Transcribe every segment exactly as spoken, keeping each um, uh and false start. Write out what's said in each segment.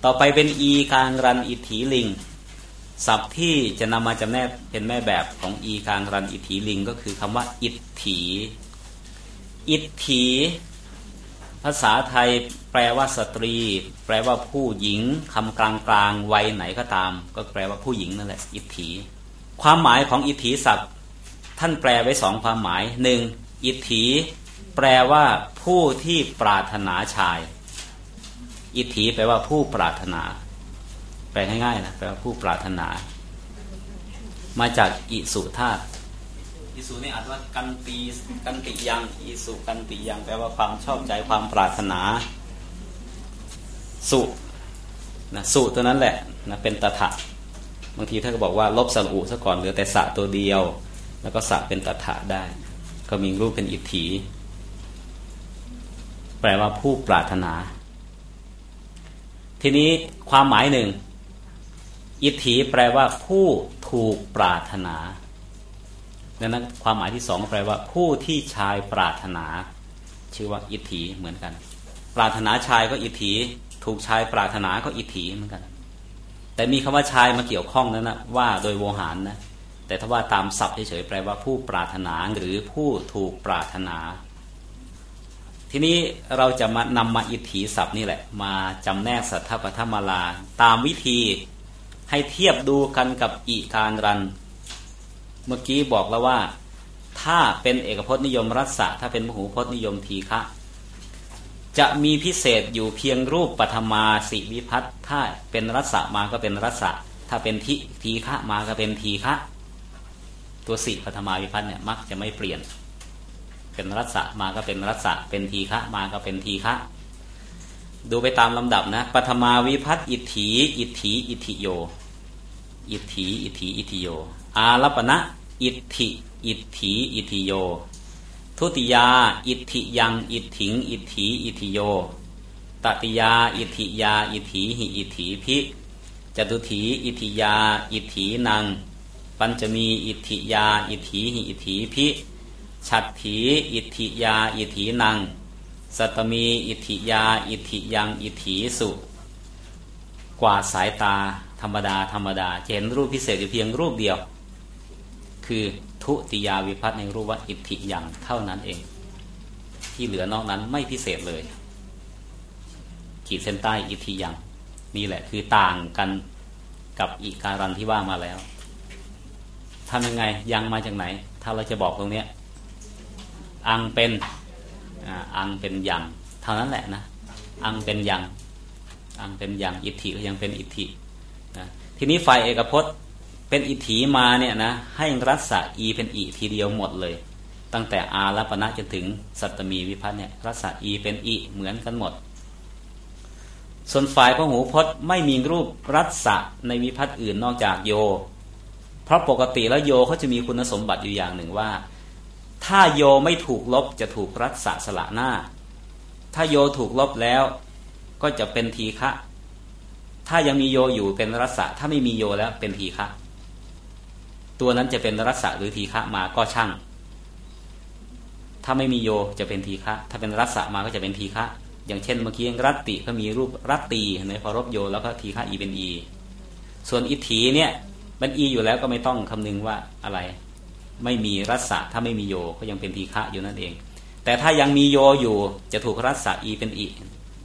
ต่อไปเป็นอีกลางรันอิทธิลิงศัพท์ที่จะนำมาจำแนกเป็นแม่แบบของอีกลางรันอิทธิลิงก็คือคำว่าอิทธิอิทธิภาษาไทยแปลว่าสตรีแปลว่าผู้หญิงคำกลางกลางวัยไหนก็ตามก็แปลว่าผู้หญิงนั่นแหละอิทธิความหมายของอิทธิศัพท์ท่านแปลไว้สองความหมายหนึ่งอิทธิแปลว่าผู้ที่ปรารถนาชายอิทธิแปลว่าผู้ปรารถนาแปลง่ายๆนะแปลว่าผู้ปรารถนามาจากอิสุธาตุอิสุนี่อ่านว่ากันติกันติยังอิสุกันติยังแปลว่าความชอบใจความปรารถนาสุนะสุตัวนั้นแหละนะเป็นตถะบางทีท่านก็บอกว่าลบสระอุซะก่อนเหลือแต่สะตัวเดียวแล้วก็สะเป็นตถะได้ก็มีรูปเป็นอิทธิแปลว่าผู้ปรารถนาทีนี้ความหมายหนึ่งอิทธิแปลว่าผู้ถูกปรารถนาดังนั้นความหมายที่สองแปลว่าผู้ที่ชายปรารถนาชื่อว่าอิทธิเหมือนกันปรารถนาชายก็อิทธิถูกชายปรารถนาก็อิทธิเหมือนกันแต่มีคำว่าชายมาเกี่ยวข้องนั้นนะว่าโดยโวหารนะแต่ถ้าว่าตามศัพท์เฉยๆแปลว่าผู้ปรารถนาหรือผู้ถูกปรารถนาทีนี้เราจะมานำมาอิทธิศัพท์นี่แหละมาจำแนกสัทธปฐมาลาตามวิธีให้เทียบดูกันกับอิการรันเมื่อกี้บอกแล้วว่าถ้าเป็นเอกพจน์นิยมรัสสะถ้าเป็นมหูพจน์นิยมทีฆะจะมีพิเศษอยู่เพียงรูปปฐมาสิวิภัตถ้าเป็นรัสสะมาก็เป็นรัสสะถ้าเป็นทิทีฆะมาก็เป็นทีฆะตัวสิปฐมาวิภัตเนี่ยมักจะไม่เปลี่ยนเป็นรัสสะมาก็เป็นรัสสะเป็นทีฆะมาก็เป็นทีฆะดูไปตามลำดับนะปฐมาวิภัตอิทธิอิทธิอิทธิโยอิทธิอิทธิอิทธิโยอารัปณะอิทธิอิทธิอิทธิโยทุติยาอิทธิยังอิทถิงอิทธิอิทธิโยตติยาอิทธิยาอิทธิหิอิทธิภิจตุถีอิทธิยาอิทธินังปัญจมีอิทธิยาอิทธิหิอิทธิภิฉัตถีอิทธิยาอิทธินังสัตตมีอิทธิยาอิทธิยังอิทธิสุกว่าสายตาธรรมดาธรรมดาจะเห็นรูปพิเศษอยู่เพียงรูปเดียวคือทุติยาวิภัตในรูปว่าอิทธิยังเท่านั้นเองที่เหลือนอกนั้นไม่พิเศษเลยขีดเส้นใต้อิทธิยังนี่แหละคือต่างกันกับอิการันที่ว่ามาแล้วทำยังไงยังมาจากไหนถ้าเราจะบอกตรงเนี้ยอังเป็นอังเป็นยังเท่านั้นแหละนะอังเป็นยังอังเป็นยังอิทธิก็ยังเป็นอิทธินะทีนี้ฝ่ายเอกพจน์เป็นอิทธิมาเนี่ยนะให้รัสสะอีเป็นอิทีเดียวหมดเลยตั้งแต่อารัปณะจนถึงสัตตมีวิภัตเนี่ยรัสสะอีเป็นอิเหมือนกันหมดส่วนฝ่ายพหูพจน์ไม่มีรูปรัสสะในวิภัตอื่นนอกจากโยเพราะปกติแล้วโยเขาจะมีคุณสมบัติอยู่อย่างหนึ่งว่าถ้าโยไม่ถูกลบจะถูกรัสสะสละหน้าถ้าโยถูกลบแล้วก็จะเป็นทีฆะถ้ายังมีโยอยู่เป็นรัสสะถ้าไม่มีโยแล้วเป็นทีฆะตัวนั้นจะเป็นรัสสะหรือทีฆะมาก็ช่างถ้าไม่มีโยจะเป็นทีฆะถ้าเป็นรัสสะมาก็จะเป็นทีฆะอย่างเช่นเมื่อกี้รัตติก็มีรูปรัตตีในพอรบโยแล้วก็ทีฆะอีเป็นอีส่วนอิทธิเนี่ยมันอีอยู่แล้วก็ไม่ต้องคำนึงว่าอะไรไม่มีรัสสะถ้าไม่มีโยก็ยังเป็นทีฆะอยู่นั่นเองแต่ถ้ายังมีโยอยู่จะถูกรัสสะอีเป็นอี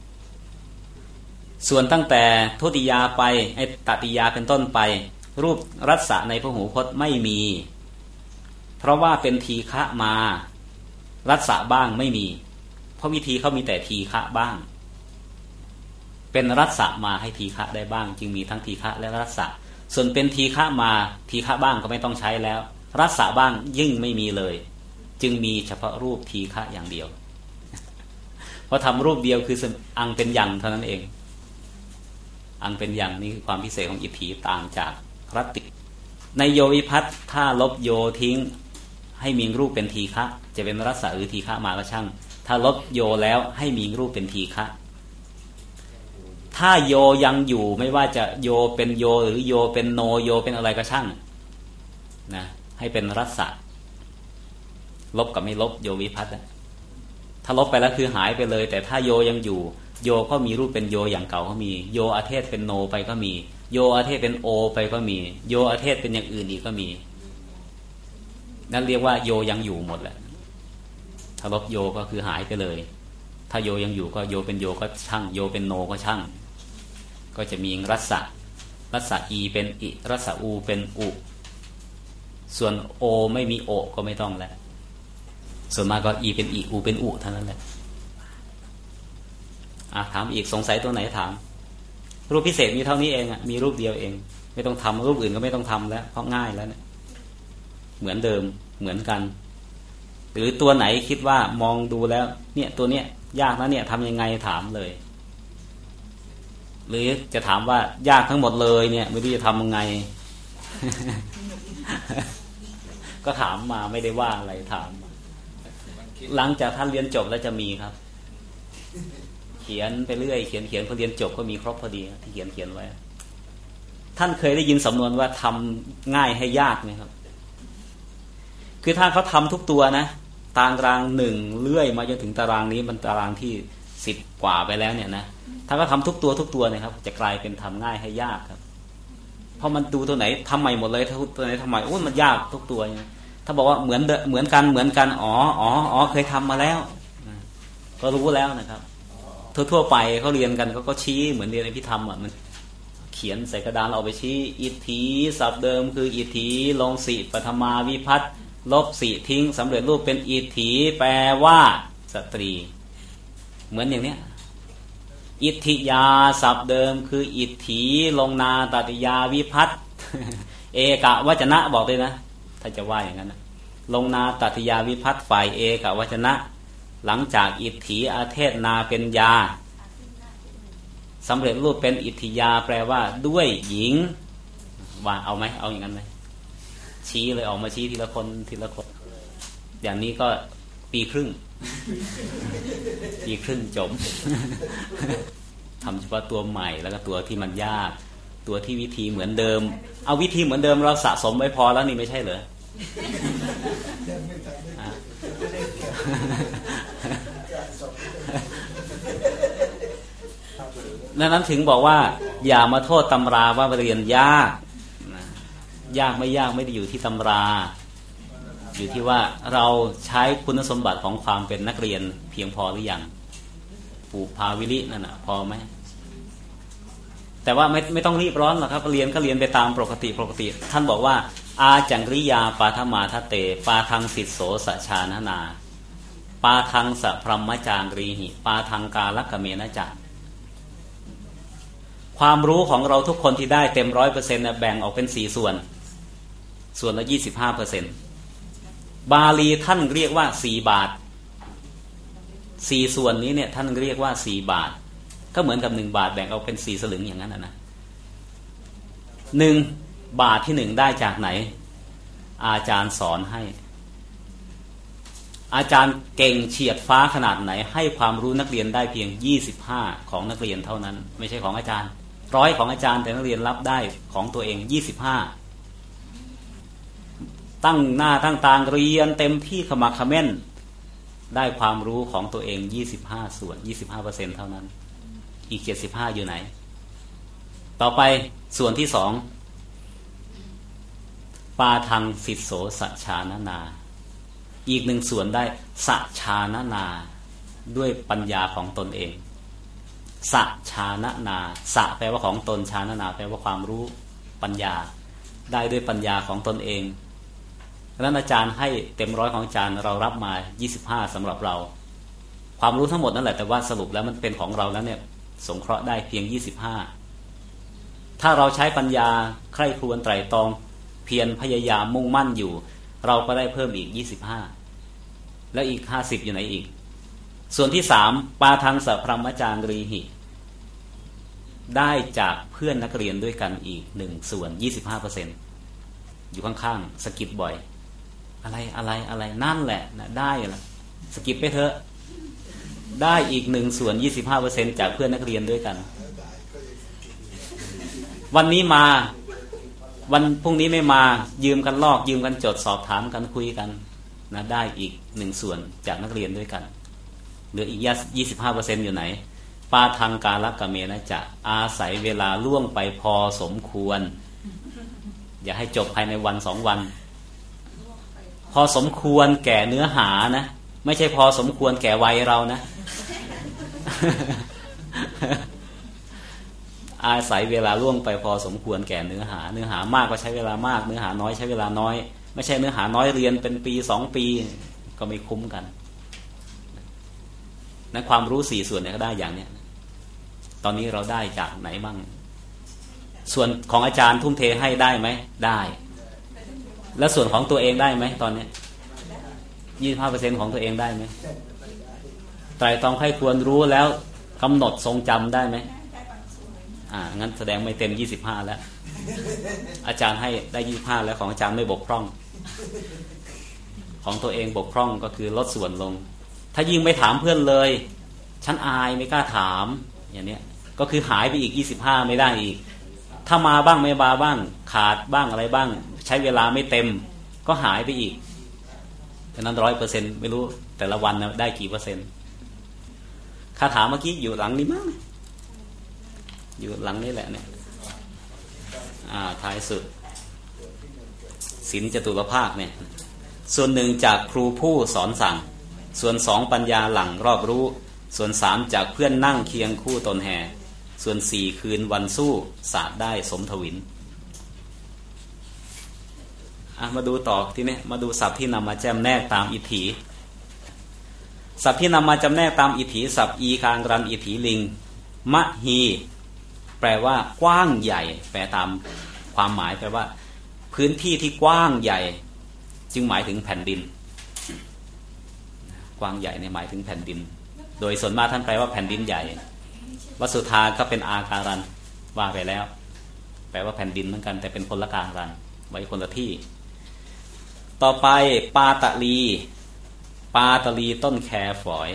ส่วนตั้งแต่ทุติยาไปไอ้ตติยาเป็นต้นไปรูปรัสสะในพหูพจน์ไม่มีเพราะว่าเป็นทีฆะมารัสสะบ้างไม่มีเพราะวิธีเขามีแต่ทีฆะบ้างเป็นรัสสะมาให้ทีฆะได้บ้างจึงมีทั้งทีฆะและรัสสะส่วนเป็นทีฆะมาทีฆะบ้างก็ไม่ต้องใช้แล้วรัสสะบ้างยิ่งไม่มีเลยจึงมีเฉพาะรูปทีฆะอย่างเดียวเพราะทำรูปเดียวคืออังเป็นยังเท่านั้นเองอังเป็นยังนี่คือความพิเศษของอิทธิต่างจากรัตติในโยวิภัตถ้าลบโยทิ้งให้มีรูปเป็นทีฆะจะเป็นรัสสะหรือทีฆะมาก็ช่างถ้าลบโยแล้วให้มีรูปเป็นทีฆะถ้าโยยังอยู่ไม่ว่าจะโยเป็นโยหรือโยเป็นโนโยเป็นอะไรก็ช่างนะให้เป็นรัสสะลบกับไม่ลบโยวิภัตถ้าลบไปแล้วคือหายไปเลยแต่ถ้าโยยังอยู่โยก็มีรูปเป็นโยอย่างเก่าก็มีโยอาเทศเป็นโนไปก็มีโยอาเทศเป็นโอไปก็มีโยอาเทศเป็นอย่างอื่นอีกก็มีนั่นเรียกว่าโยยังอยู่หมดแหละถ้าลบโยก็คือหายไปเลยถ้าโยยังอยู่ก็โยเป็นโยก็ช่างโยเป็นโนก็ช่างก็จะมีรัสสะรัสสะอีเป็นอิรัสสะอูเป็นอุส่วนโอไม่มีโอก็ไม่ต้องแล้วส่วนมากก็อีเป็นอิอูเป็นอุเท่านั้นแหละอ่ะถามอีกสงสัยตัวไหนถามรูปพิเศษมีเท่านี้เองอ่ะมีรูปเดียวเองไม่ต้องทำรูปอื่นก็ไม่ต้องทำแล้วเพราะง่ายแล้วเนี่ยเหมือนเดิมเหมือนกันหรือตัวไหนคิดว่ามองดูแล้วเนี่ยตัวเนี้ยยากนะเนี่ยทำยังไงถามเลยหรือจะถามว่ายากทั้งหมดเลยเนี่ยไม่รู้จะทำยังไง ก็ถามมาไม่ได้ว่าอะไรถามหลังจากท่านเรียนจบแล้วจะมีครับเขียนไปเรื่อยเขียนเขียนพอเรียนจบก็มีครบพอดีที่เขียนเขียนไว้ท่านเคยได้ยินสำนวนว่าทำง่ายให้ยากไหมครับคือถ้าเขาทำทุกตัวนะตารางหนึ่งเลื่อยมาจนถึงตารางนี้มันตารางที่สิบกว่าไปแล้วเนี่ยนะถ้าเขาทำทุกตัวทุกตัวเนี่ยครับจะกลายเป็นทำง่ายให้ยากครับเพราะมันดูตัวไหนทำใหม่หมดเลยตัวไหนทำใหม่โอ้มันยากทุกตัวเนี่ยถ้าบอกว่าเหมือนเหมือนกันเหมือนกันอ๋ออ๋ออ๋อเคยทำมาแล้วก็รู้แล้วนะครับทั่วๆไปเขาเรียนกันเขาก็ชี้เหมือนเรียนอภิธรรมอ่ะมันเขียนใส่กระดานเอาไปชี้อิทธิศัพท์เดิมคืออิทธิลงสีปฐมาวิภัตติลบสีทิ้งสำเร็จรูปเป็นอิทธิแปลว่าสตรีเหมือนอย่างเนี้ยอิทธิยาศัพท์เดิมคืออิทธิลงนาตติยาวิภัตติเอกวจนะบอกเลยนะถ้าจะว่าอย่างนั้นนะลงนาตติยาวิภัตติฝ่ายเอกวจนะหลังจากอิทธิอาเทศนาเป็นยาสำเร็จรูปเป็นอิทธิยาแปลว่าด้วยหญิงว่าเอาไหมเอาอย่างนั้นไหมชี้เลยออกมาชี้ทีละคนทีละคนอย่างนี้ก็ปีครึ่งปีครึ่งจบทำเฉพาะตัวใหม่แล้วก็ตัวที่มันยากตัวที่วิธีเหมือนเดิมเอาวิธีเหมือนเดิมเราสะสมไว้พอแล้วนี่ไม่ใช่เหรอดังนั้นถึงบอกว่าอย่ามาโทษตำราว่าเรียนยากยากไม่ยากไม่ได้อยู่ที่ตำราอยู่ที่ว่าเราใช้คุณสมบัติของความเป็นนักเรียนเพียงพอหรือยังปูภาวิรินั่นน่ะพอไหมแต่ว่าไม่ไม่ต้องรีบร้อนหรอกครับเรียนก็เรียนไปตามปกติปกติท่านบอกว่าอาจังริยาปาทมาทเตปาทังสิทโสสชานานาปาทังสัพพรหมจางรีหิปาทังกาลกเมนะจักความรู้ของเราทุกคนที่ได้เต็มร้อยเปอร์เซ็นต์แบ่งออกเป็นสี่ส่วนส่วนละยี่สิบห้าเปอร์เซ็นต์บาลีท่านเรียกว่าสี่บาทสี่ส่วนนี้เนี่ยท่านเรียกว่าสี่บาทก็เหมือนกับหนึ่งบาทแบ่งออกเป็นสี่สลึงอย่างนั้นนะหนึ่งบาทที่หนึ่งได้จากไหนอาจารย์สอนให้อาจารย์เก่งเฉียดฟ้าขนาดไหนให้ความรู้นักเรียนได้เพียงยี่สิบห้าของนักเรียนเท่านั้นไม่ใช่ของอาจารย์ร้อยของอาจารย์แต่นักเรียนรับได้ของตัวเองยี่สิบห้าตั้งหน้าตั้งตาเรียนเต็มที่ขมักเขม้นได้ความรู้ของตัวเองยี่สิบห้าส่วน ยี่สิบห้าเปอร์เซ็นต์ เท่านั้นอีกเจ็ดสิบห้าอยู่ไหนต่อไปส่วนที่สองปาทังสิทโสสชานานาอีกหนึ่งส่วนได้สชานานาด้วยปัญญาของตนเองสชานานาสแปลว่าของตนชานานาแปลว่าความรู้ปัญญาได้ด้วยปัญญาของตนเองดังนั้นอาจารย์ให้เต็มร้อยของอาจารย์เรารับมายี่สิบห้าสำหรับเราความรู้ทั้งหมดนั่นแหละแต่ว่าสรุปแล้วมันเป็นของเราแล้วเนี่ยสงเคราะห์ได้เพียงยี่สิบห้าถ้าเราใช้ปัญญาใคร่ครวญไตร่ตรองเพียรพยายามมุ่งมั่นอยู่เราก็ได้เพิ่มอีกยี่สิบห้าแล้วอีกห้าสิบอยู่ไหนอีกส่วนที่สามปาทังสัพพรหมจางรีหิได้จากเพื่อนนักเรียนด้วยกันอีกหนึ่งส่วน ยี่สิบห้าเปอร์เซ็นต์ อยู่ข้างๆสกิปบ่อยอะไรอะไรอะไรนั่นแหละนะได้ละสกิปไปเถอะได้อีกหนึ่งส่วน ยี่สิบห้าเปอร์เซ็นต์ จากเพื่อนนักเรียนด้วยกันวันนี้มาวันพรุ่งนี้ไม่มายืมกันลอกยืมกันจดสอบถามกันคุยกันนะได้อีกหนึ่งส่วนจากนักเรียนด้วยกันเหลืออีกยี่สิบห้าเปอร์เซ็นต์ อยู่ไหนปาทังกาลกะเมนะจะอาศัยเวลาล่วงไปพอสมควรอย่าให้จบภายในวันสองวันพอสมควรแก่เนื้อหานะไม่ใช่พอสมควรแก่วัยเรานะ อาศัยเวลาล่วงไปพอสมควรแก่เนื้อหาเนื้อหามากก็ใช้เวลามากเนื้อหาน้อยใช้เวลาน้อยไม่ใช่เนื้อหาน้อยเรียนเป็นปีสองปีก็ไม่คุ้มกันนั้นความรู้สี่ส่วนเนี่ยก็ได้อย่างเนี้ยตอนนี้เราได้จากไหนบ้างส่วนของอาจารย์ทุ่มเทให้ได้ไหมได้แล้วส่วนของตัวเองได้ไหมตอนนี้ยี่สิบห้าเปอร์เซ็นต์ของตัวเองได้ไหมไตรตรองให้ควรรู้แล้วกำหนดทรงจำได้ไหมอ่างั้นแสดงไม่เต็มยี่สิบห้าแล้วอาจารย์ให้ได้ยี่สิบห้าแล้วของอาจารย์ไม่บกพร่องของตัวเองบกพร่องก็คือลดส่วนลงถ้ายิ่งไม่ถามเพื่อนเลยฉันอายไม่กล้าถามอย่างเนี้ยก็คือหายไปอีกยี่สิบห้าไม่ได้อีกถ้ามาบ้างไม่มาบ้างขาดบ้างอะไรบ้างใช้เวลาไม่เต็มก็หายไปอีกฉะนั้นร้อยเปอร์เซ็นต์ไม่รู้แต่ละวันนะได้กี่เปอร์เซ็นต์คาถาเมื่อกี้อยู่หลังนี้มั้งอยู่หลังนี้แหละเนี่ยอ่าท้ายสุดศีลจตุรภาคเนี่ยส่วนหนึ่งจากครูผู้สอนสั่งส่วนสองปัญญาหลังรอบรู้ส่วนสามจากเพื่อนนั่งเคียงคู่ตนแห่ส่วนสี่คืนวันสู้ศาสตร์ได้สมทวินอ่ะมาดูต่อที่นี่มาดูศัพท์ที่นำมาแจมแนกตามอิทธิศัพท์ที่นำมาจำแนกตามอิทธิศัพท์อีกลางรันอิทธิลิงมะฮีแปลว่ากว้างใหญ่แปลตามความหมายแปลว่าพื้นที่ที่กว้างใหญ่จึงหมายถึงแผ่นดินกว้างใหญ่ในหมายถึงแผ่นดินโดยส่วนมากท่านแปลว่าแผ่นดินใหญ่วสุธาก็เป็นอาการันว่าไปแล้วแปลว่าแผ่นดินเหมือนกันแต่เป็นคนละการันไว้คนละที่ต่อไปปาตะลีปาตะลีต้นแคฝอย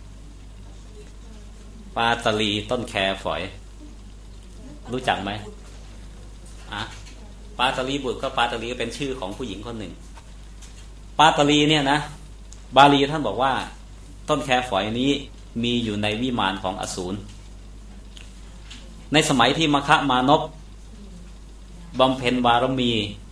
ปาตะลีต้นแคฝอยรู้จักไหมอ่ะปาตะลีบุตรก็ปาตะลีก็เป็นชื่อของผู้หญิงคนหนึ่งปาตะลีเนี่ยนะบาลีท่านบอกว่าต้นแคฝอยนี้มีอยู่ในวิมานของอสูรในสมัยที่มคมานพบำเพ็ญบารมี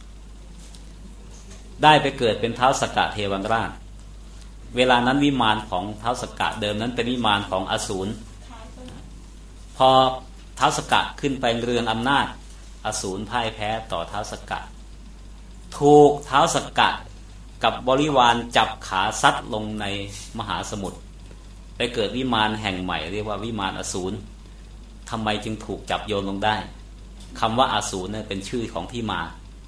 ได้ไปเกิดเป็นท้าวสักกะเทวราชเวลานั้นวิมานของท้าวสักกะเดิมนั้นเป็นวิมานของอสูรพอท้าวสักกะขึ้นไปเรืองอำนาจอสูรพ่ายแพ้ต่อท้าวสักกะถูกท้าวสักกะกับบริวารจับขาซัดลงในมหาสมุทรไปเกิดวิมานแห่งใหม่เรียกว่าวิมานอสูรทำไมจึงถูกจับโยนลงได้คำว่าอสูรเนี่ยเป็นชื่อของที่มา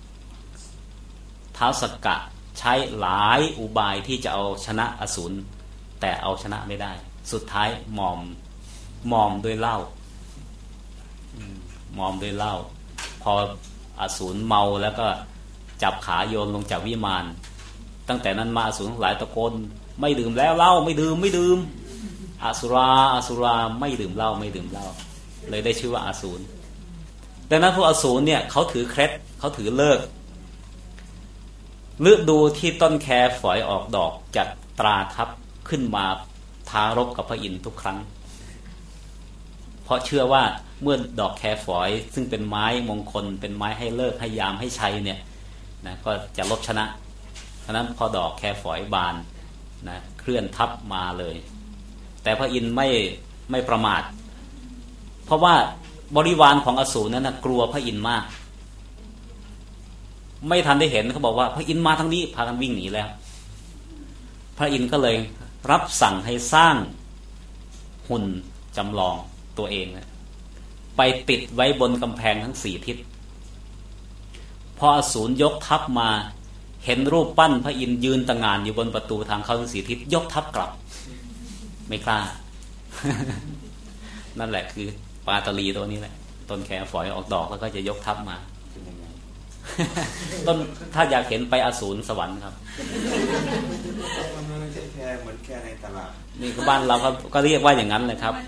ท้าวสักกะใช้หลายอุบายที่จะเอาชนะอสูรแต่เอาชนะไม่ได้สุดท้ายมอมมอมด้วยเหล้ามอมด้วยเหล้าพออสูรเมาแล้วก็จับขาโยนลงจากวิมานตั้งแต่นั้นมาอสูรทั้งหลายตะโกนไม่ดื่มแล้วเหล้าไม่ดื่มไม่ดื่มอสุราอสุราไม่ดื่มเหล้าไม่ดื่มเหล้าเลยได้ชื่อว่าอสูรดังนั้นพวกอสูรเนี่ยเขาถือเคล็ดเขาถือเลิกฤดูที่ต้นแคฝอยออกดอกจัดตราทับขึ้นมาท้ารบกับพระอินทร์ทุกครั้งเพราะเชื่อว่าเมื่อดอกแคฝอยซึ่งเป็นไม้มงคลเป็นไม้ให้เลิกให้ยามให้ชัยเนี่ยนะก็จะลบชนะเพราะนั้นพอดอกแคฝอยบานนะเคลื่อนทับมาเลยแต่พระอินทร์ไม่ไม่ประมาทเพราะว่าบริวารของอสูรนั้นนะกลัวพระอินทร์มากไม่ทันได้เห็นเขาบอกว่าพระอินทร์มาทางนี้พากันวิ่งหนีแล้วพระอินทร์ก็เลยรับสั่งให้สร้างหุ่นจำลองตัวเองไปติดไว้บนกำแพงทั้งสี่ทิศพออสูรยกทัพมาเห็นรูปปั้นพระอินทร์ยืนตะงานอยู่บนประตูทางเข้าทั้งสี่ทิศยกทัพกลับไม่กล้า นั่นแหละคือปาตะลีตัวนี้แหละต้นแคฝอยออกดอกแล้วก็จะยกทัพมา ต้นถ้าอยากเห็นไปอสูรสวรรค์ครับมันไม่ใช่แค่เหมือนแค่ในตลาดนี่ก็บ้านเราก็ก็เรียกว่าอย่างนั้นเลยครับ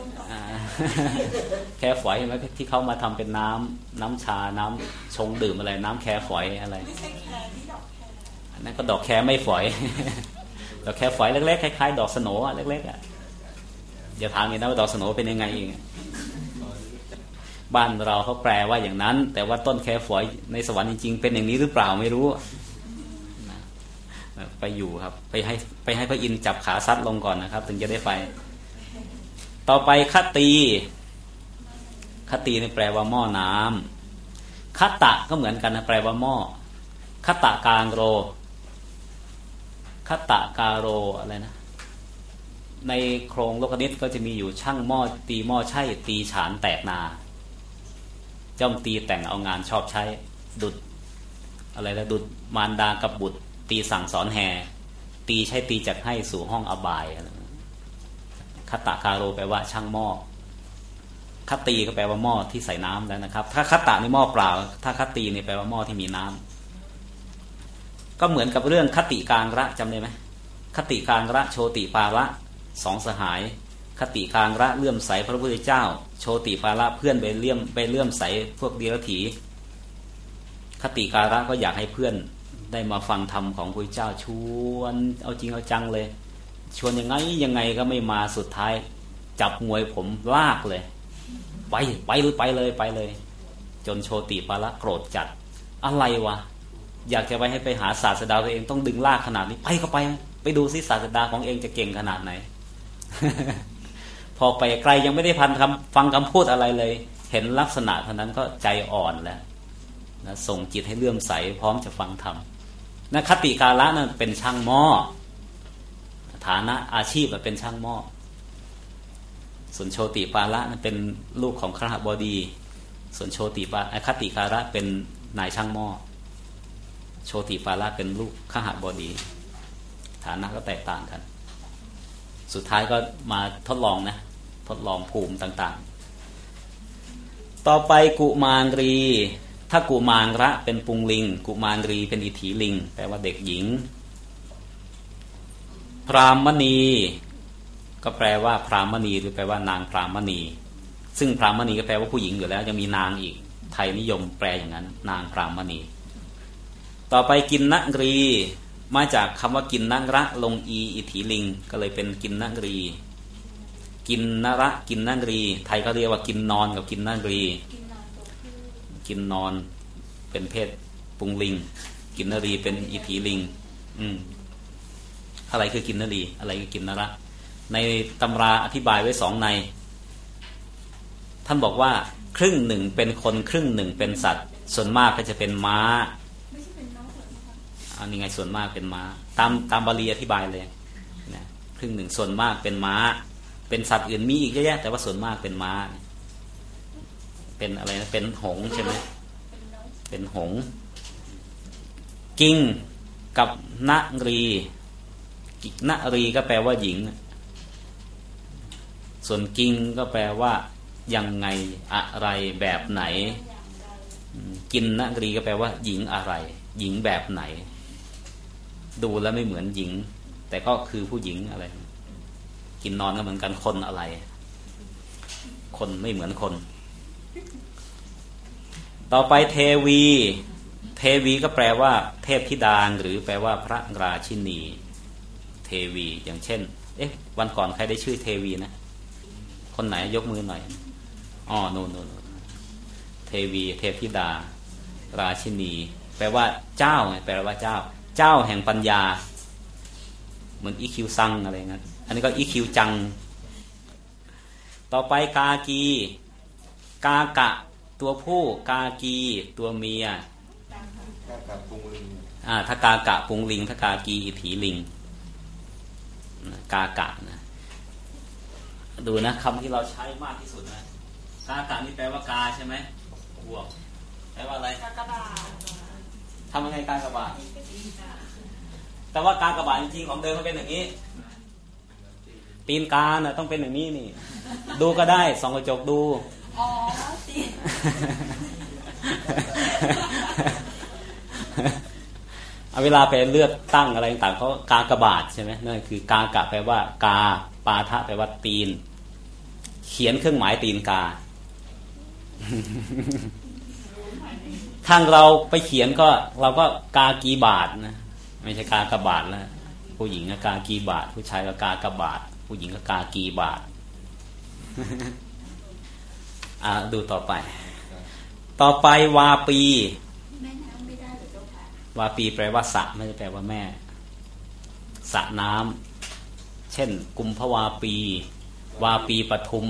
แคฝอยเห็นไหมที่เขามาทำเป็นน้ำน้ำชาน้ำชงดื่มอะไรน้ำแคฝอยอะไรนั่นก็ดอกแคไม่ฝอยดอกแคฝอยเล็กๆคล้ายๆดอกสโหน่เล็กๆอ่ะอย่าถามกันนะว่าดอกสโหนเป็นยังไงเองบ้านเราเขาแปลว่าอย่างนั้นแต่ว่าต้นแคฝอยในสวรรค์จริงๆเป็นอย่างนี้หรือเปล่าไม่รู้ไปอยู่ครับไปให้ไปให้พระอินทร์จับขาซัดลงก่อนนะครับถึงจะได้ไปต่อไปคตีคตีนี่แปลว่าหม้อน้ำคตะก็เหมือนกันนะแปลว่าหม้อคตะกางโรคตะกาโรอะไรนะในโครงโลกนิตก็จะมีอยู่ช่างหม้อตีหม้อใช่ตีฉานแตกนาย่อมตีแต่งเอางานชอบใช้ดุดอะไรละดุดมารดากับบุตรตีสั่งสอนแห่ตีใช้ตีจักให้สู่ห้องอบายคตะคาโรแปลว่าช่างหม้อคตีก็แปลว่าหม้อที่ใส่น้ำแล้วนะครับถ้าคตะนี่หม้อเปล่าถ้าคตีนี่แปลว่าหม้อที่มีน้ำก็เหมือนกับเรื่องคติกางระจำได้ไหมคติกางระโชติปาระสองสหายคติกางระเลื่อมใสพระพุทธเจ้าโชติปาระเพื่อนไปเลื่อมไปเลื่อมใสพวกเดียรถีคติการะก็อยากให้เพื่อนได้มาฟังธรรมของพระพุทธเจ้าชวนเอาจริงเอาจังเลยชวนยังไงยังไงก็ไม่มาสุดท้ายจับมวยผมลากเลยไปไปเลยไปเลยไปเลยจนโชติปาระโกรธจัดอะไรวะอยากจะไปให้ไปหาศาสดาตัวเองต้องดึงลากขนาดนี้ไปก็ไปไปดูซิศาสดาของเองจะเก่งขนาดไหน พอไปไกลยังไม่ได้พันคำฟังคำพูดอะไรเลยเห็นลักษณะเท่านั้นก็ใจอ่อนแล้วนะส่งจิตให้เลื่อมใสพร้อมจะฟังธรรมนะคติกาละนั่นเป็นช่างหม้อฐานะอาชีพเป็นช่างหม้อส่วนโชติปาละนั่นเป็นลูกของคฤหบดีส่วนโชติปาคติกาละเป็นนายช่างหม้อโชติปาละเป็นลูกคฤหบดีฐานะก็แตกต่างกันสุดท้ายก็มาทดลองนะทดลองภูมิต่างๆต่อไปกุมารรีถ้ากุมารระเป็นปุงลิงกุมารรีเป็นอิทธิลิงแปลว่าเด็กหญิงพรามณีก็แปลว่าพรามณีหรือแปลว่านางพรามณีซึ่งพรามณีก็แปลว่าผู้หญิงอยู่แล้วยังมีนางอีกไทยนิยมแปลอย่างนั้นนางพรามณีต่อไปกินนรีมาจากคำว่ากินนังระลงอีอิทธิลิงก็เลยเป็นกินนังรีกินนระกินนังรีไทยเขาเรียกว่ากินนอนกับกินนังรีกินนอนเป็นเพศปุงลิงกินนรีเป็นอิทธิลิงอืมอะไรคือกินนรีอะไรคือกินนระในตำราอธิบายไว้สองในท่านบอกว่าครึ่งหนึ่งเป็นคนครึ่งหนึ่งเป็นสัตว์ส่วนมากก็จะเป็นม้าอันนี้ไงส่วนมากเป็นม้าตามตามบาลีอธิบายเลยนะครึ่งหนึ่งส่วนมากเป็นม้าเป็นสัตว์อื่นมีอีกเยอะแยะแต่ว่าส่วนมากเป็นม้าเป็นอะไรนะเป็นหงส์ใช่ไหมเป็นหงส์กิ้งกับนรีนรีก็แปลว่าหญิงส่วนกิ้งก็แปลว่ายังไงอะไรแบบไหนกินนรีก็แปลว่าหญิงอะไรหญิงแบบไหนดูแล้วไม่เหมือนหญิงแต่ก็คือผู้หญิงอะไรกินนอนก็เหมือนกันคนอะไรคนไม่เหมือนคนต่อไปเทวีเทวีก็แปลว่าเทพธิดาหรือแปลว่าพระราชินีเทวีอย่างเช่นเอ๊ะวันก่อนใครได้ชื่อเทวีนะคนไหนยกมือหน่อยอ๋อโน่นโน่นเทวีเทพธิดาราชินีแปลว่าเจ้าไงแปลว่าเจ้าเจ้าแห่งปัญญาเหมือนอีคิวซังอะไรงั้นอันนี้ก็อีคิวจังต่อไปกากีกากะตัวผู้กากีตัวเมียกากะปุงลิงอ่าถ้ากากะปุงลิงถ้ากากีอิทธิลิงกากะนะดูนะคำที่เราใช้มากที่สุดนะกากะนี่แปลว่ากาใช่ไหมบวกแปลว่าอะไรกากบาททำยังไงกากบาทแต่ว่ากากบาทจริงๆของเดิมมันเป็นอย่างนี้ตีนกาน่ะต้องเป็นอย่างนี้นี่ดูก็ได้ส่องกระจกดูอ๋อตีนเอาเวลาไปเลือกตั้งอะไรต่างเขากากบาทใช่ไหมนั่นคือกากะแปลว่ากาปาทะแปลว่าตีนเขียนเครื่องหมายตีนกาทางเราไปเขียนก็เราก็กากีบาทนะไม่ใช่กากบาทแล้วผู้หญิงก็กากีบาทผู้ชายก็กากบาทผู้หญิงก็กากีบาทอ่าดูต่อไปต่อไปวาปีแม่น้ำไม่ได้หรือเจ้าค่ะวาปีแปลว่าสระไม่ได้แปลว่าแม่สระน้ำเช่นกุมภวาปีวาปีปทุม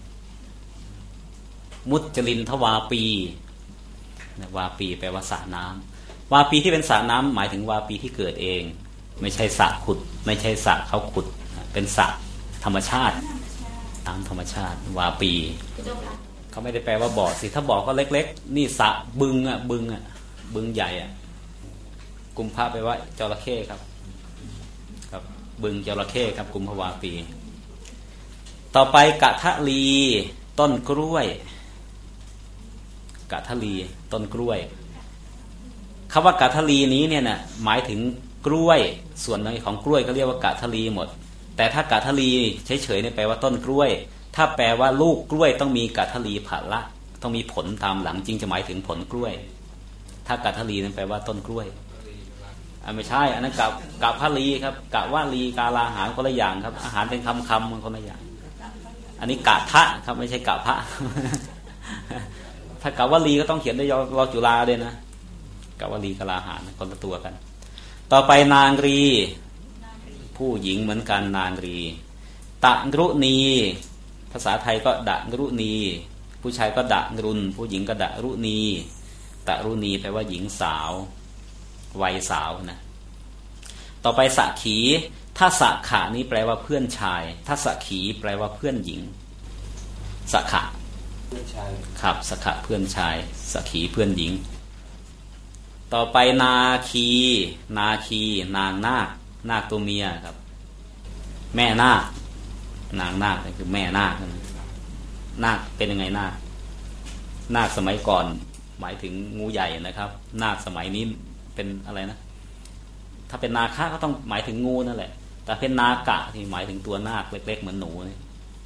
มุจลินทวาปีวาปีแปลว่าสระน้ำวาปีที่เป็นสระน้ำหมายถึงวาปีที่เกิดเองไม่ใช่สระขุดไม่ใช่สระเขาขุดเป็นสระธรรมชาติน้ำธรรมชาติวาปีเขาไม่ได้แปลว่าบ่อสิถ้าบ่อก็เล็กๆนี่สระบึงอ่ะบึงอ่ะบึงใหญ่อ่ะกุมภะแปลว่าจระเข้ครับครับบึงจระเข้ครับกุมภวาปีต่อไปกะทะลีต้นกล้วยกะทะลีต้นกล้วยคำว่ากะทะลีนี้เนี่ยนะหมายถึงกล้วยส่วนในของกล้วยก็เรียกว่ากะทะลีหมดแต่ถ้ากะทะลีเฉยๆเนี่ยแปลว่าต้นกล้วยถ้าแปลว่าลูกกล้วยต้องมีกะทะลีผละต้องมีผลตามหลังจริงจะหมายถึงผลกล้วยถ้ากะทะลีนั้นแปลว่าต้นกล้วยอ่าไม่ใช่อันนั้นกะกะพะลีครับกะว่าลีกาลาอาหารคนละอย่างครับอาหารเป็นคำคำมันคนละอย่างอันนี้กะทะครับไม่ใช่กะพะ ถ้ากะว่าลีก็ต้องเขียนด้วยรอจุฬาด้วยนะกะว่าลีกาลาอาหารคนละตัวกันต่อไปนางรีผู้หญิงเหมือนกันนางรีตะรุณีภาษาไทยก็ดะรุณีผู้ชายก็ดะรุนผู้หญิงก็ดะรุณีตะรุณีแปลว่าหญิงสาววัยสาวนะต่อไปสักขีถ้าสักขะนี้แปลว่าเพื่อนชายถ้าสักขีแปลว่าเพื่อนหญิงสักขะเพื่อนชายครับสักขะเพื่อนชายสักขีเพื่อนหญิงต่อไปนาคีนาคีนางนาคนาคตัวเมียครับแม่นาคนางนาคก็คือแม่นาคนาคเป็นยังไงนาคนาคสมัยก่อนหมายถึงงูใหญ่นะครับนาคสมัยนี้เป็นอะไรนะถ้าเป็นนาคก็ต้องหมายถึงงูนั่นแหละแต่เป็นนากะที่หมายถึงตัวนาคเล็กๆเหมือนหนูนี่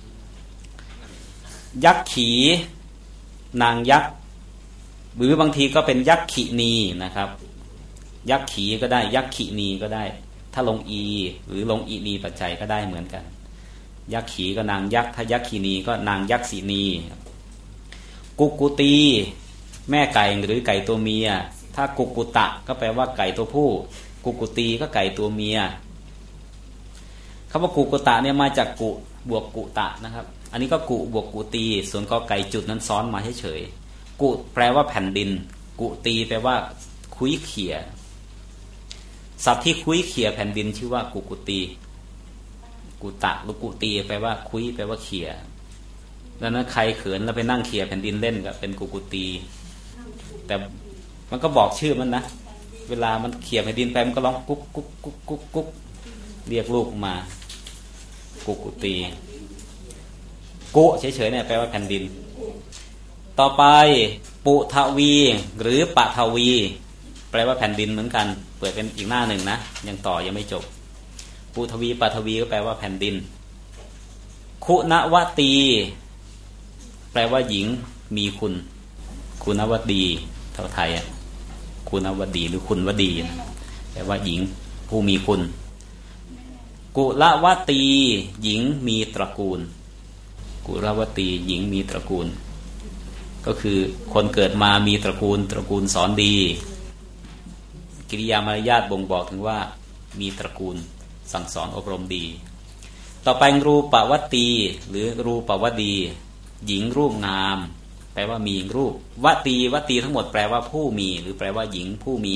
ยักษ์ขีนางยักษ์หรือบางทีก็เป็นยักษ์ขีนีนะครับยักษ์ขีก็ได้ยักษ์ขีนีก็ได้ถ้าลงอีหรือลงอีนีปัจจัยก็ได้เหมือนกันยักษ์ขีก็นางยักษ์ถ้ายักษ์ขีนีก็นางยักษ์สีนีกุกุตีแม่ไก่หรือไก่ตัวเมียถ้ากุกุตะก็แปลว่าไก่ตัวผู้กุกุตีก็ไก่ตัวเมียคำว่ากุกุตะเนี่ยมาจากกุบวกกุตะนะครับอันนี้ก็กุบวกกุตีส่วนกอไก่จุดนั้นซ้อนมาเฉยๆกุแปลว่าแผ่นดินกุตีแปลว่าคุ้ยเขี่ยสัตว์ที่คุ้ยเขี่ยแผ่นดินชื่อว่ากุกุตีกุตะหรือกุตีแปลว่าคุ้ยแปลว่าเขี่ยดังนั้นใครเขินแล้วไปนั่งเขี่ยแผ่นดินเล่นก็เป็นกุกุตีแต่มันก็บอกชื่อมันนะเวลามันเขี่ยแผ่นดินไปมันก็ร้องกุ๊กกุ๊กกุ๊กกุ๊กกุ๊กเรียกลูกมากุกุตีกุเฉยๆเนี่ยแปลว่าแผ่นดินต่อไปปุทวีหรือปะทวีแปลว่าแผ่นดินเหมือนกันเปิดเป็นอีกหน้าหนึ่งนะยังต่อยังไม่จบปุทวีปะทวีก็แปลว่าแผ่นดินคุณวตีแปลว่าหญิงมีคุณคุณวดีเท่าไทยอ่ะคุณวดีหรือคุณวดีแปลว่าหญิงผู้มีคุณกุลวตีหญิงมีตระกูลกุลวตีหญิงมีตระกูลก็คือคนเกิดมามีตระกูลตระกูลสอนดีกิริยามารยาทบ่งบอกถึงว่ามีตระกูลสั่งสอนอบรมดีต่อไปรูปวตีหรือรูปวดีหญิงรูปงามแปลว่ามีรูปวตีวตีทั้งหมดแปลว่าผู้มีหรือแปลว่าหญิงผู้มี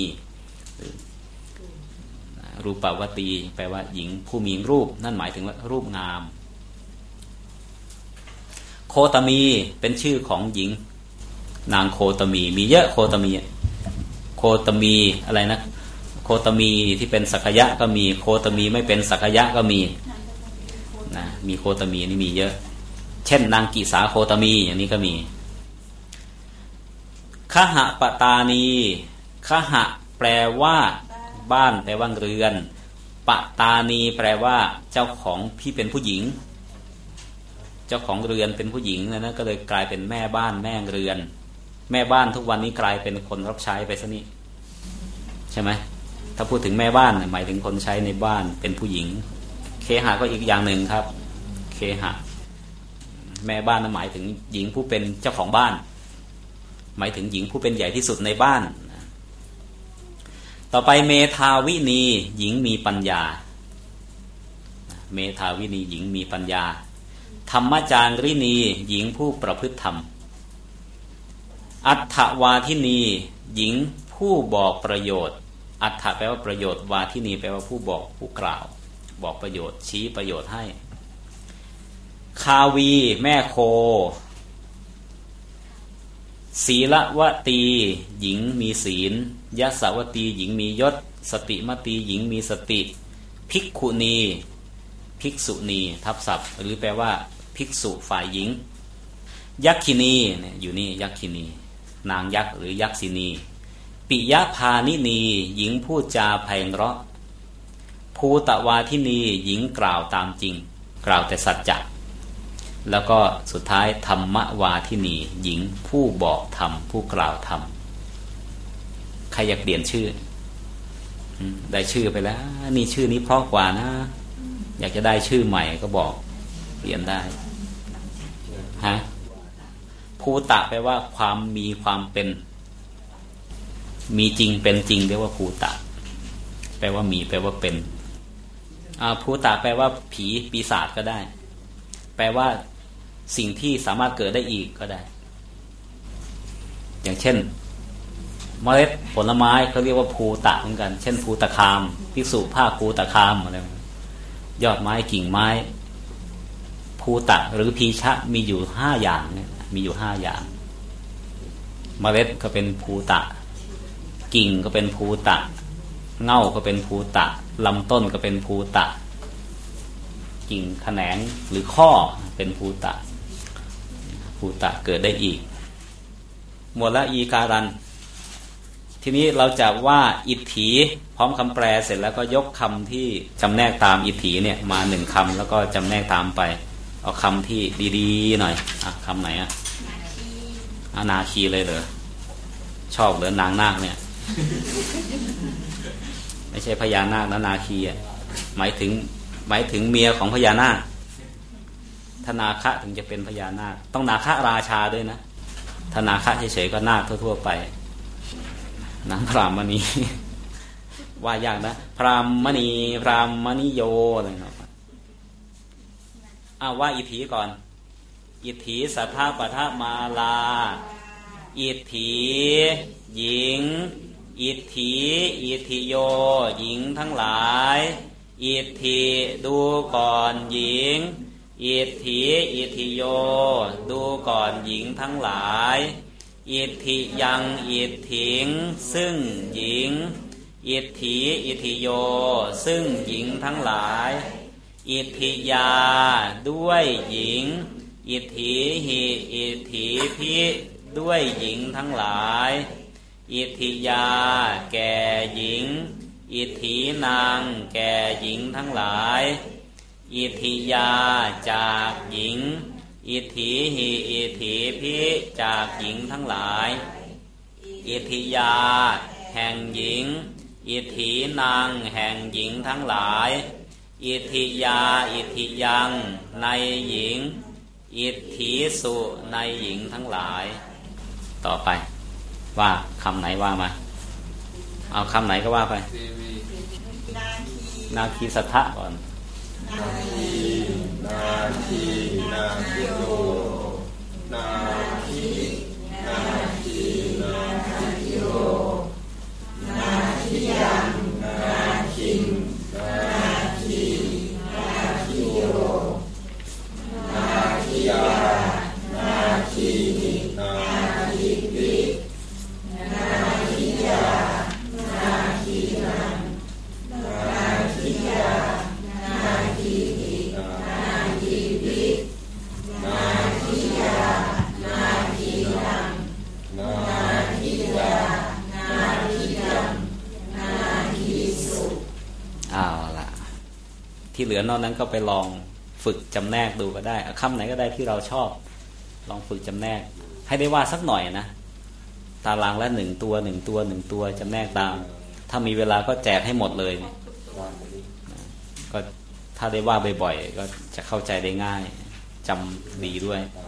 รูปวตีแปลว่าหญิงผู้มีรูปนั่นหมายถึงว่ารูปงามโคตมีเป็นชื่อของหญิงนางโคตมีมีเยอะโคตมีโคตมีอะไรนะโคตมีที่เป็นสักยะก็มีโคตมีไม่เป็นสักยะก็มีนะมีโคตมีนี่มีเยอะเช่นนางกิสาโคตมีอย่างนี้ก็มีคหปตานีคหะแปลว่าบ้านแปลว่าเรือนปตานีแปลว่าเจ้าของที่เป็นผู้หญิงเจ้าของเรือนเป็นผู้หญิงนะนะก็เลยกลายเป็นแม่บ้านแม่เรือนแม่บ้านทุกวันนี้กลายเป็นคนรับใช้ไปซะนี่ใช่ไหมถ้าพูดถึงแม่บ้านหมายถึงคนใช้ในบ้านเป็นผู้หญิงเคหะก็อีกอย่างหนึ่งครับเคหะแม่บ้านนั้นหมายถึงหญิงผู้เป็นเจ้าของบ้านหมายถึงหญิงผู้เป็นใหญ่ที่สุดในบ้านต่อไปเมธาวินีหญิงมีปัญญาเมธาวินีหญิงมีปัญญาธรรมจารรินีหญิงผู้ประพฤติธรรมอัฏฐวาทินีหญิงผู้บอกประโยชน์อัฏฐแปลว่าประโยชน์วาทินีแปลว่าผู้บอกผู้กล่าวบอกประโยชน์ชี้ประโยชน์ให้คาวีแม่โคศีลวตีหญิงมีศีลยสาวตีหญิงมียศสติมตีหญิงมีสติภิกขุณีภิกษุณีทับศัพท์หรือแปลว่าภิกษุฝ่ายหญิงยักขินีเนี่ยอยู่นี่ยักขินีนางยักษ์หรือยักษินีปิยพานินีหญิงพูดจาไพเราะภูตวาทินีหญิงกล่าวตามจริงกล่าวแต่สัจจะแล้วก็สุดท้ายธรรมวาทินีหญิงผู้บอกธรรมผู้กล่าวธรรมใครอยากเปลี่ยนชื่อได้ชื่อไปแล้วนี่ชื่อนี้เพราะกว่านะอยากจะได้ชื่อใหม่ก็บอกเปลี่ยนได้ฮะภูตะแปลว่าความมีความเป็นมีจริงเป็นจริงเรียกว่าภูตะแปลว่ามีแปลว่าเป็นอ่าภูตะแปลว่าผีปีศาจก็ได้แปลว่าสิ่งที่สามารถเกิดได้อีกก็ได้อย่างเช่นเมล็ดผลไม้เขาเรียกว่าภูตะเหมือนกันเช่นภูตะคามภิกษุภาคภูตะคามอะไรยอดไม้กิ่งไม้ภูตะหรือพีชะมีอยู่ห้าอย่างเนี่ยมีอยู่ห้าอย่างเมล็ดก็เป็นภูตะกิ่งก็เป็นภูตะเง่าก็เป็นภูตะลำต้นก็เป็นภูตะกิ่งแขนงหรือข้อเป็นภูตะภูตะเกิดได้อีกหมวดละอีการันทีนี้เราจะว่าอิทธิพร้อมคำแปลเสร็จแล้วก็ยกคำที่จำแนกตามอิทธิเนี่ยมาหนึ่งคำแล้วก็จำแนกตามไปเอาคำที่ดีๆหน่อยอ่ะคำไหนอ่ะอานาคีเลยเหรอชอบเหรอนางนาคเนี่ย ไม่ใช่พญานาคนะนาคีอ่ะหมายถึงหมายถึงเมียของพญานาคถ้านาคะถึงจะเป็นพญานาคต้องนาคะราชาด้วยนะถ้านาคะเฉยๆก็นาคทั่วๆไปนางพรามณีว่ายากนะพรามณีพรามณีโยอะไรเนาะอ้าวว่าอิทธิก่อนอิทธิสัทธาปทมาลาอิทธิหญิงอิทธิอิทธิโยหญิงทั้งหลายอิทธิดูก่อนหญิงอิทธิอิทธิโยดูก่อนหญิงทั้งหลายอิทธิยังอิทธิงซึ่งหญิงอิทธิอิทธิโยซึ่งหญิงทั้งหลายอิทธิยาด้วยหญิงอิทธิหิอิทธิพิด้วยหญิงทั้งหลายอิทธิยาแก่หญิงอิทธินางแก่หญิงทั้งหลายอิทธิยาจากหญิงอิทธิหิอิทธิพิจากหญิงทั้งหลายอิทธิยาแห่งหญิงอิทธินางแห่งหญิงทั้งหลายอิทธิยาอิทธิยังในหญิงอิทธิสุในหญิงทั้งหลายต่อไปว่าคำไหนว่ามาเอาคำไหนก็ว่าไปนาคีสัทธะก่อนนาคีนาคีนาคีโยนาคีนาคีนาคีโยนาคียังนาคิงนาคีนาคีโยนาคียานาคีนาคีปินาคียานาคีนังนาคียานาคีปินาคีปินาคียานาคีนังนาคียานาคียังนาคีสุเอาล่ะที่เหลือนอกนั้นก็ไปลองฝึกจำแนกดูก็ได้คำไหนก็ได้ที่เราชอบลองฝึกจำแนกให้ได้ว่าสักหน่อยนะตารางละหนึ่งตัวหนึ่งตัวหนึ่งตัวจำแนกตามถ้ามีเวลาก็แจกให้หมดเลยก็ถ้าได้ว่าบ่อยๆก็จะเข้าใจได้ง่ายจำดีด้วย